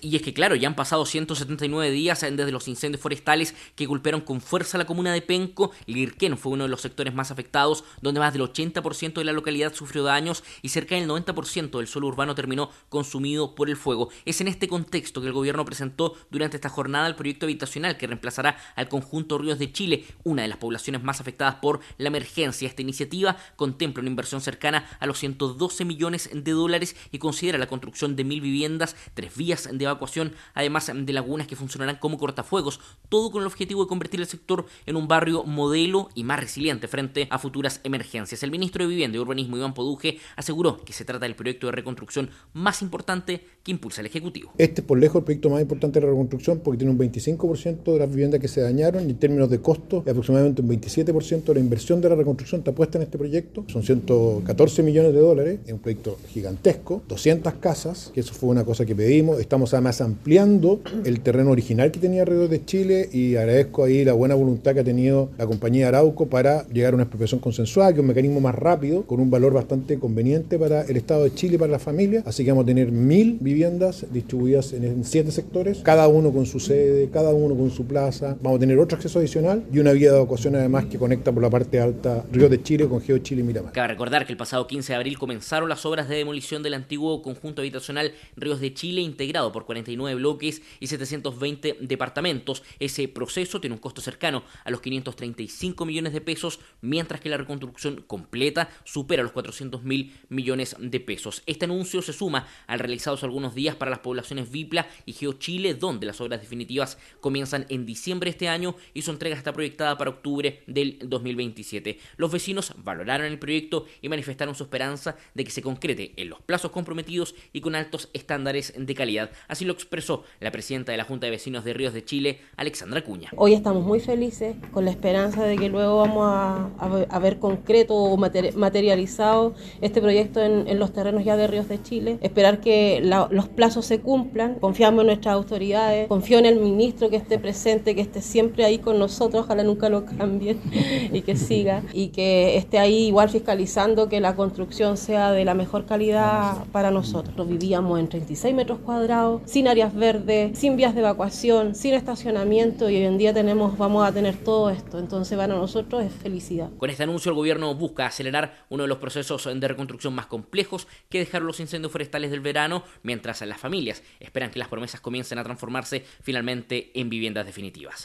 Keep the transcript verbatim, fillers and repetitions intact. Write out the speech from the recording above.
Y es que claro, ya han pasado ciento setenta y nueve días desde los incendios forestales que golpearon con fuerza la comuna de Penco. Lirquén fue uno de los sectores más afectados, donde más del ochenta por ciento de la localidad sufrió daños y cerca del noventa por ciento del suelo urbano terminó consumido por el fuego. Es en este contexto que el gobierno presentó durante esta jornada el proyecto habitacional que reemplazará al conjunto Ríos de Chile, una de las poblaciones más afectadas por la emergencia. Esta iniciativa contempla una inversión cercana a los ciento doce millones de dólares y considera la construcción de mil viviendas, tres vías de evacuación, además de lagunas que funcionarán como cortafuegos, todo con el objetivo de convertir el sector en un barrio modelo y más resiliente frente a futuras emergencias. El ministro de Vivienda y Urbanismo, Iván Poduje, aseguró que se trata del proyecto de reconstrucción más importante que impulsa el Ejecutivo. Este es por lejos el proyecto más importante de la reconstrucción porque tiene un veinticinco por ciento de las viviendas que se dañaron y en términos de costo aproximadamente un veintisiete por ciento de la inversión de la reconstrucción está puesta en este proyecto. Son ciento catorce millones de dólares, es un proyecto gigantesco, doscientas casas, que eso fue una cosa que pedimos. Estamos además ampliando el terreno original que tenía Ríos de Chile y agradezco ahí la buena voluntad que ha tenido la compañía Arauco para llegar a una expropiación consensuada, que es un mecanismo más rápido, con un valor bastante conveniente para el Estado de Chile y para las familias. Así que vamos a tener mil viviendas distribuidas en, en siete sectores, cada uno con su sede, cada uno con su plaza. Vamos a tener otro acceso adicional y una vía de evacuación además que conecta por la parte alta Ríos de Chile con Geo Chile y Miramar. Cabe recordar que el pasado quince de abril comenzaron las obras de demolición del antiguo conjunto habitacional Ríos de Chile, integrado por cuarenta y nueve bloques y setecientos veinte departamentos. Ese proceso tiene un costo cercano a los quinientos treinta y cinco millones de pesos, mientras que la reconstrucción completa supera los cuatrocientos mil millones de pesos. Este anuncio se suma al realizado hace algunos días para las poblaciones Vipla y Geo Chile, donde las obras definitivas comienzan en diciembre de este año y su entrega está proyectada para octubre del dos mil veintisiete. Los vecinos valoraron el proyecto y manifestaron su esperanza de que se concrete en los plazos comprometidos y con altos estándares de calidad. Así lo expresó la presidenta de la Junta de Vecinos de Ríos de Chile, Alexandra Acuña. Hoy estamos muy felices con la esperanza de que luego vamos a, a, a ver concreto o materializado este proyecto en, en los terrenos ya de Ríos de Chile. Esperar que la, los plazos se cumplan. Confiamos en nuestras autoridades, confío en el ministro que esté presente, que esté siempre ahí con nosotros, ojalá nunca lo cambien y que siga, y que esté ahí igual fiscalizando que la construcción sea de la mejor calidad para nosotros. Vivíamos en treinta y seis metros cuadrados, sin áreas verdes, sin vías de evacuación, sin estacionamiento, y hoy en día tenemos, vamos a tener todo esto. Entonces para nosotros es felicidad. Con este anuncio el gobierno busca acelerar uno de los procesos de reconstrucción más complejos que dejaron los incendios forestales del verano, mientras las familias esperan que las promesas comiencen a transformarse finalmente en viviendas definitivas.